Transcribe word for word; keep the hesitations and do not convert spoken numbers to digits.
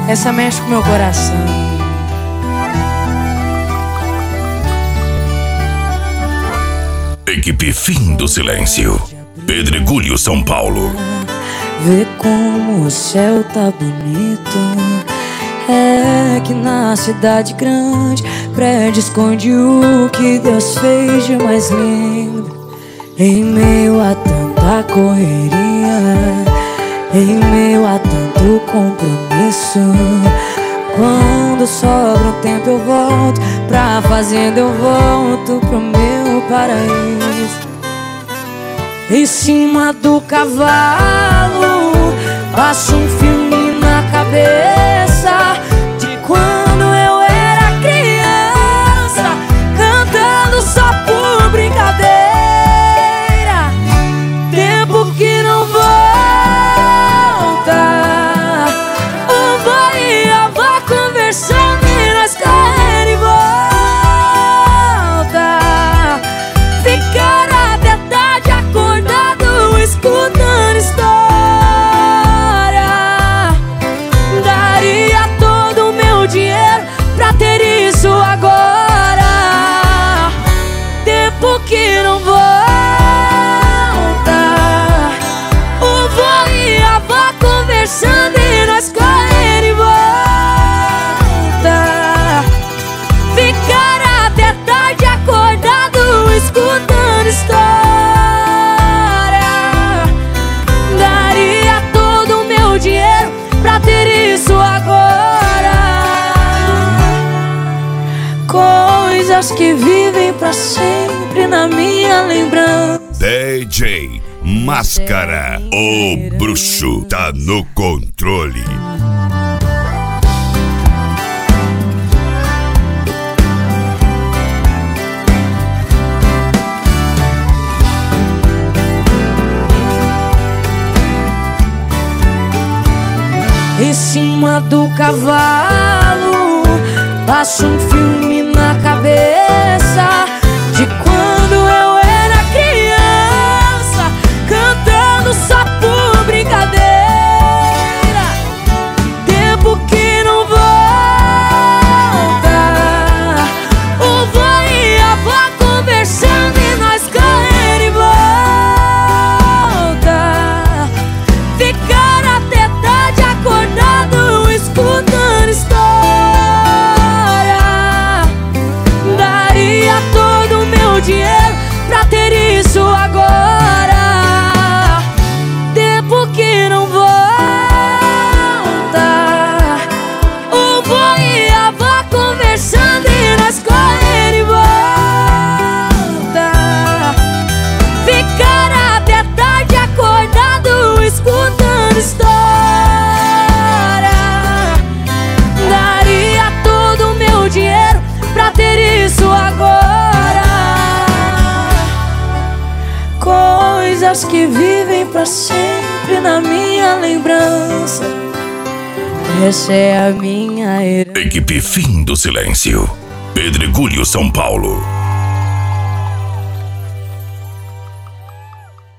Essa mexe com meu coração. Equipe Fim do Silêncio, Pedregulho, São Paulo. Vê como o céu tá bonito. É que na cidade grande prédio esconde o que Deus fez de mais lindo. Em meio a tanta correria, em meio a tanto compromisso, quando sobra um tempo eu volto pra fazenda, eu volto pro meu paraíso. Em cima do cavalo passo um filme na cabeça de quando eu era criança, cantando só por brincadeira. Tempo que não volta, o vô e a avó conversando e nós correndo e volta, ficar até tarde acordado escutando história. Daria todo o meu dinheiro pra ter isso agora. Tempo que não volta, o vô e a avó conversando e nós correndo e volta, ficar até tarde acordado escutando história. Daria todo o meu dinheiro pra ter isso agora. Coisas que vivem pra sempre na minha lembrança. D J Máscara, o bruxo, tá no controle. Em cima do cavalo passo um filme na cabeça de quando eu era criança, cantando só por brincadeira. Tempo que não volta, o vô e a avó conversando e nós correndo e volta, ficar até tarde acordado escutando história. Daria todo o meu dinheiro pra ter isso agora. Tempo que não volta, o vô e a avó conversando e nós correndo e volta, ficar até tarde acordado escutando história. Daria todo o meu dinheiro pra ter isso agora. Coisas que vivem pra sempre na minha lembrança. Essa é a minha herança. Equipe Fim do Silêncio, Pedregulho, São Paulo.